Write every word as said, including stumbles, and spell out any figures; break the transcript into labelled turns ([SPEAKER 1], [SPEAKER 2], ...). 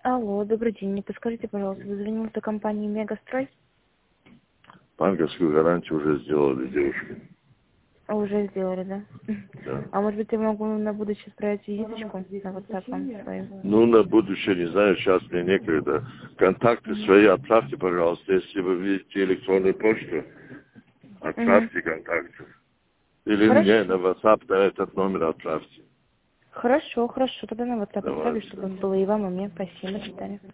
[SPEAKER 1] Алло, добрый день. Не подскажите, пожалуйста, вы звонили до компании Мегастрой?
[SPEAKER 2] Банковскую гарантию уже сделали, девушка.
[SPEAKER 1] А, уже сделали, да?
[SPEAKER 2] Да.
[SPEAKER 1] А может быть, я могу на будущее отправить визиточку на WhatsApp вам свою?
[SPEAKER 2] Ну, на будущее, не знаю, сейчас мне некогда. Контакты
[SPEAKER 1] Угу.
[SPEAKER 2] свои отправьте, пожалуйста. Если вы видите электронную почту,
[SPEAKER 1] Угу.
[SPEAKER 2] отправьте контакты. Или мне на
[SPEAKER 1] Хорошо.
[SPEAKER 2] WhatsApp на этот номер отправьте.
[SPEAKER 1] Хорошо, хорошо. Тогда на WhatsApp отправлю,
[SPEAKER 2] Давайте.
[SPEAKER 1] чтобы было и вам, и мне. Спасибо. До свидания.